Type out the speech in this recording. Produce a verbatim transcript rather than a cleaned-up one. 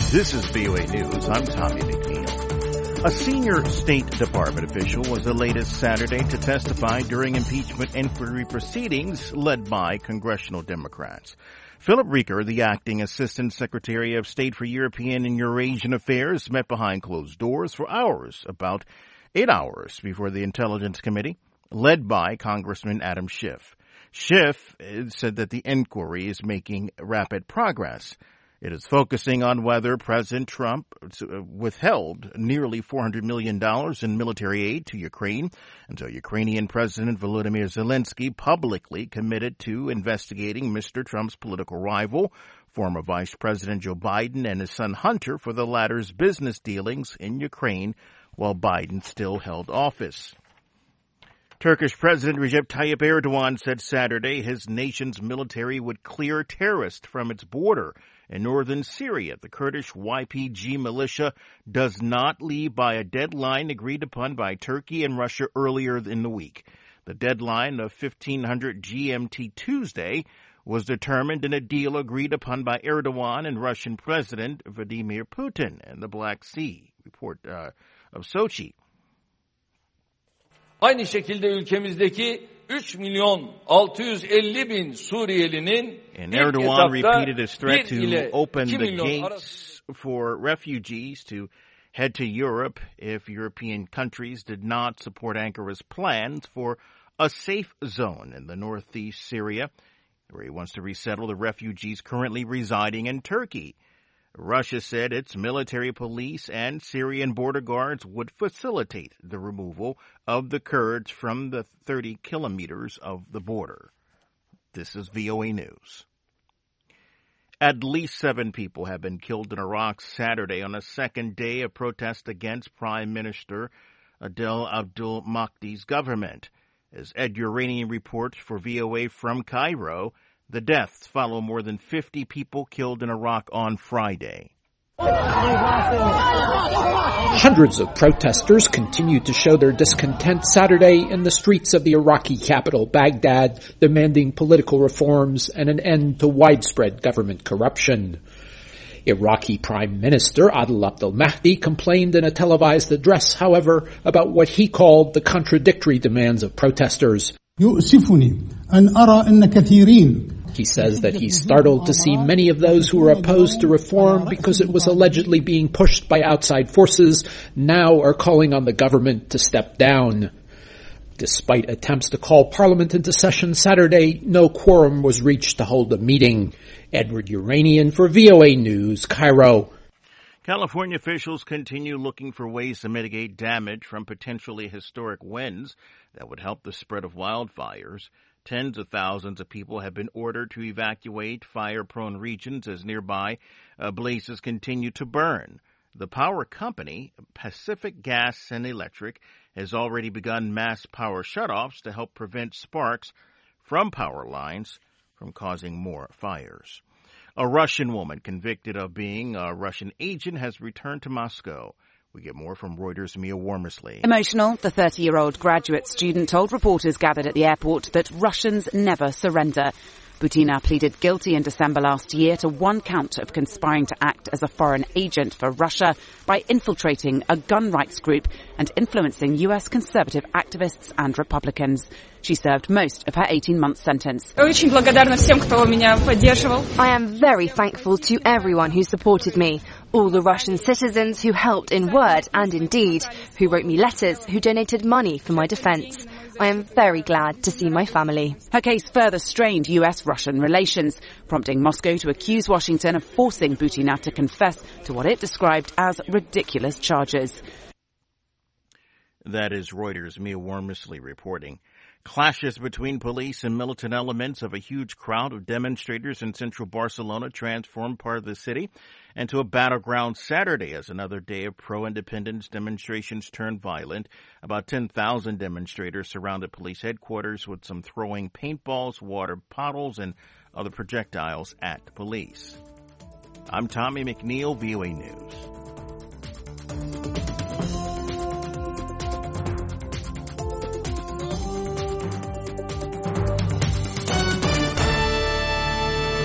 This is V O A News. I'm Tommy McNeil. A senior State Department official was the latest Saturday to testify during impeachment inquiry proceedings led by congressional Democrats. Philip Reeker, the acting Assistant Secretary of State for European and Eurasian Affairs, met behind closed doors for hours, about eight hours before the Intelligence Committee, led by Congressman Adam Schiff. Schiff said that the inquiry is making rapid progress. It is focusing on whether President Trump withheld nearly four hundred million dollars in military aid to Ukraine until Ukrainian President Volodymyr Zelensky publicly committed to investigating Mister Trump's political rival, former Vice President Joe Biden, and his son Hunter for the latter's business dealings in Ukraine while Biden still held office. Turkish President Recep Tayyip Erdogan said Saturday his nation's military would clear terrorists from its border in northern Syria. The Kurdish Y P G militia does not leave by a deadline agreed upon by Turkey and Russia earlier in the week. The deadline of fifteen hundred G M T Tuesday was determined in a deal agreed upon by Erdogan and Russian President Vladimir Putin in the Black Sea. Report uh, of Sochi. Aynı şekilde ülkemizdeki üç milyon altı yüz elli bin Suriyelinin And Erdogan repeated his threat to open the gates for refugees to head to Europe if European countries did not support Ankara's plans for a safe zone in the northeast Syria, where he wants to resettle the refugees currently residing in Turkey. Russia said its military police and Syrian border guards would facilitate the removal of the Kurds from the thirty kilometers of the border. This is V O A News. At least seven people have been killed in Iraq Saturday on a second day of protest against Prime Minister Adel Abdul Mahdi's government. As Ed Uranian reports for V O A from Cairo, the deaths follow more than fifty people killed in Iraq on Friday. Hundreds of protesters continued to show their discontent Saturday in the streets of the Iraqi capital, Baghdad, demanding political reforms and an end to widespread government corruption. Iraqi Prime Minister Adel Abdul Mahdi complained in a televised address, however, about what he called the contradictory demands of protesters. يؤسفني أن أرى أن كثيرين He says that he's startled to see many of those who were opposed to reform because it was allegedly being pushed by outside forces now are calling on the government to step down. Despite attempts to call Parliament into session Saturday, no quorum was reached to hold a meeting. Edward Uranian for V O A News, Cairo. California officials continue looking for ways to mitigate damage from potentially historic winds that would help the spread of wildfires. Tens of thousands of people have been ordered to evacuate fire-prone regions as nearby uh, blazes continue to burn. The power company, Pacific Gas and Electric, has already begun mass power shutoffs to help prevent sparks from power lines from causing more fires. A Russian woman convicted of being a Russian agent has returned to Moscow. We get more from Reuters' Mia Wormersley. Emotional, the thirty-year-old graduate student told reporters gathered at the airport that Russians never surrender. Butina pleaded guilty in December last year to one count of conspiring to act as a foreign agent for Russia by infiltrating a gun rights group and influencing U S conservative activists and Republicans. She served most of her eighteen-month sentence. I am very thankful to everyone who supported me, all the Russian citizens who helped in word and in deed, who wrote me letters, who donated money for my defence. I am very glad to see my family. Her case further strained U S-Russian relations, prompting Moscow to accuse Washington of forcing Butina to confess to what it described as ridiculous charges. That is Reuters' Mia Wormersley reporting. Clashes between police and militant elements of a huge crowd of demonstrators in central Barcelona transformed part of the city into a battleground Saturday as another day of pro-independence demonstrations turned violent. About ten thousand demonstrators surrounded police headquarters with some throwing paintballs, water bottles, and other projectiles at police. I'm Tommy McNeil, V O A News.